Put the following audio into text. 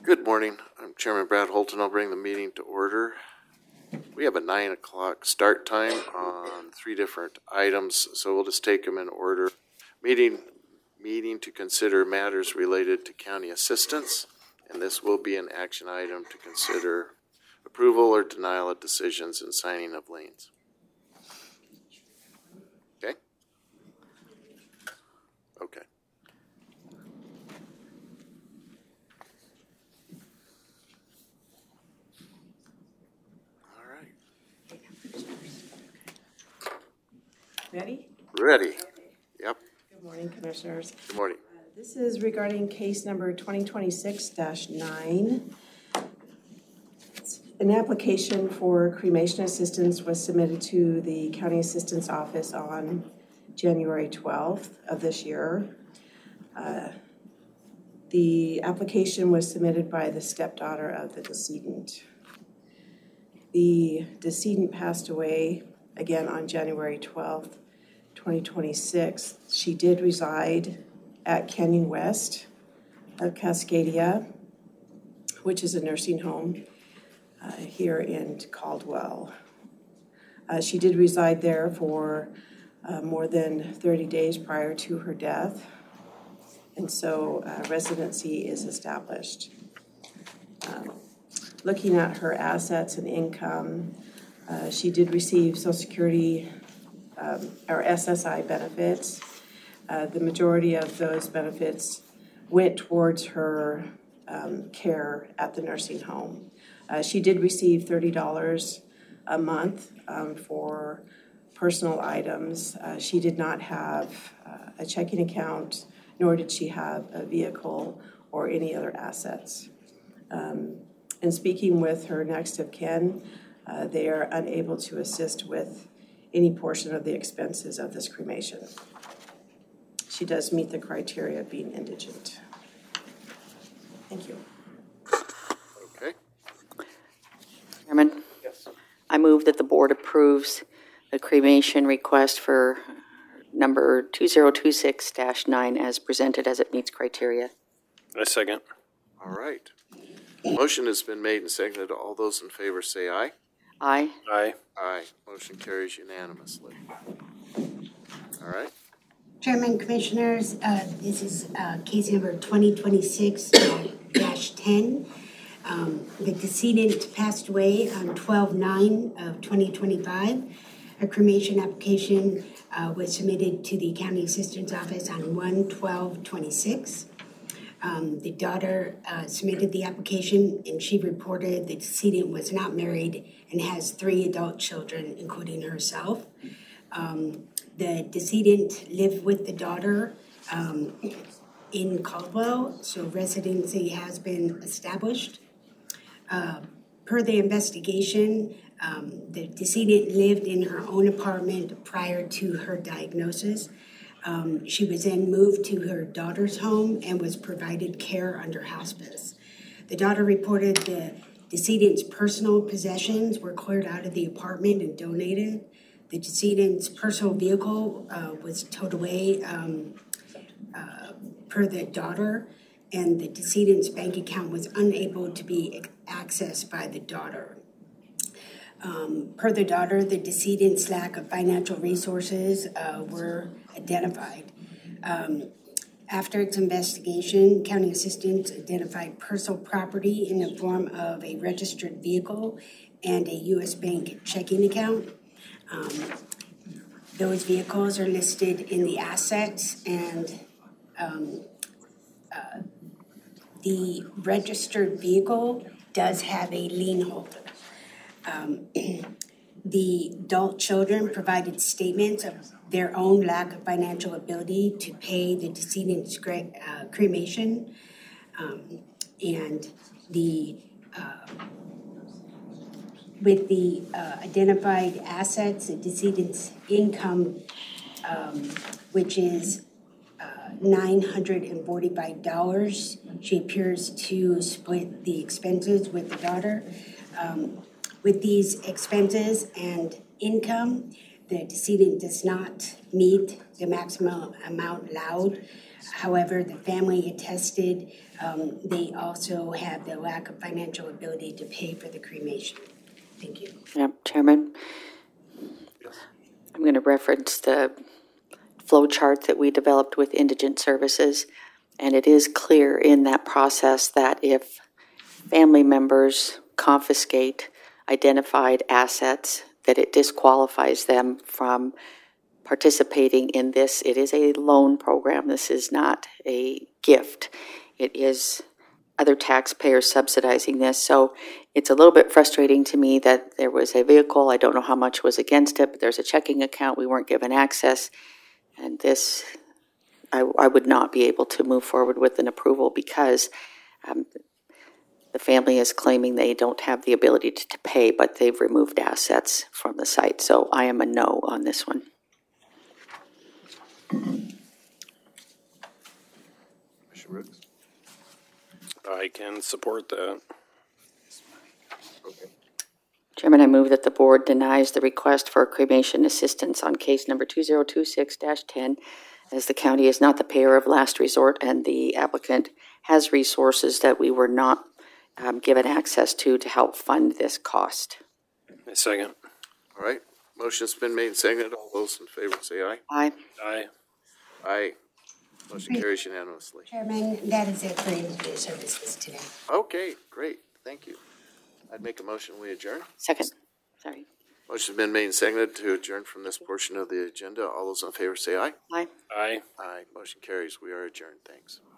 Good morning. I'm Chairman Brad Holton. I'll bring the meeting to order. We have a 9 o'clock start time on 3 different items, so we'll just take them in order. Meeting to consider matters related to county assistance, and this will be an action item to consider approval or denial of decisions and signing of liens. Okay? Okay. All right. Ready? Ready. Yep. Good morning, Commissioners. Good morning. This is regarding case number 2026-9. An application for cremation assistance was submitted to the County Assistance Office on January 12th of this year. The application was submitted by the stepdaughter of the decedent. The decedent passed away again on January 12th, 2026. She did reside at Canyon West of Cascadia, which is a nursing home here in Caldwell. She did reside there for more than 30 days prior to her death, and so residency is established. Looking at her assets and income, she did receive Social Security or SSI benefits. The majority of those benefits went towards her care at the nursing home. She did receive $30 a month for personal items. She did not have a checking account, nor did she have a vehicle or any other assets. In speaking with her next of kin, they are unable to assist with any portion of the expenses of this cremation. She does meet the criteria of being indigent. Thank you. Okay. Chairman? Yes. I move that the board approves the cremation request for number 2026-9 as presented as it meets criteria. I second. All right. Motion has been made and seconded. All those in favor say aye. Aye. Aye. Aye. Motion carries unanimously. All right. Chairman, Commissioners, this is case number 2026-10. The decedent passed away on 12/9 of 2025. A cremation application was submitted to the County Assistance Office on 1/12/26. The daughter submitted the application, and she reported the decedent was not married and has 3 adult children, including herself. The decedent lived with the daughter in Caldwell, so residency has been established. Per the investigation, the decedent lived in her own apartment prior to her diagnosis. She was then moved to her daughter's home and was provided care under hospice. The daughter reported the decedent's personal possessions were cleared out of the apartment and donated. The decedent's personal vehicle was towed away per the daughter, and the decedent's bank account was unable to be accessed by the daughter. Per the daughter, the decedent's lack of financial resources were identified. After its investigation, County Assistance identified personal property in the form of a registered vehicle and a U.S. Bank checking account. Those vehicles are listed in the assets, and the registered vehicle does have a lien holder. The adult children provided statements of their own lack of financial ability to pay the decedent's cremation, and with the identified assets, the decedent's income, which is $945. She appears to split the expenses with the daughter. With these expenses and income, the decedent does not meet the maximum amount allowed However, the family attested, they also have the lack of financial ability to pay for the cremation. Thank you. Yep, Chairman. I'm going to reference the flow chart that we developed with Indigent Services, and it is clear in that process that if family members confiscate identified assets, that it disqualifies them from participating in this. It is a loan program. This is not a gift. It is other taxpayers subsidizing this. So it's a little bit frustrating to me that there was a vehicle. I don't know how much was against it, but there's a checking account. We weren't given access. And this, I would not be able to move forward with an approval because the family is claiming they don't have the ability to pay, but they've removed assets from the site. So I am a no on this one. Commissioner Brooks? I can support that. Okay. Chairman, I move that the board denies the request for cremation assistance on case number 2026-10, as the county is not the payer of last resort and the applicant has resources that we were not given access to help fund this cost. A second. All right, motion's been made and seconded. All those in favor say aye. Aye. Aye. Aye. Motion carries unanimously. Chairman, that is it for Indigent Services today. Okay, great, thank you. I'd make a motion, we adjourn. Second. Sorry. Motion's been made and seconded to adjourn from this portion of the agenda. All those in favor say aye. Aye. Aye. Aye, motion carries. We are adjourned. Thanks.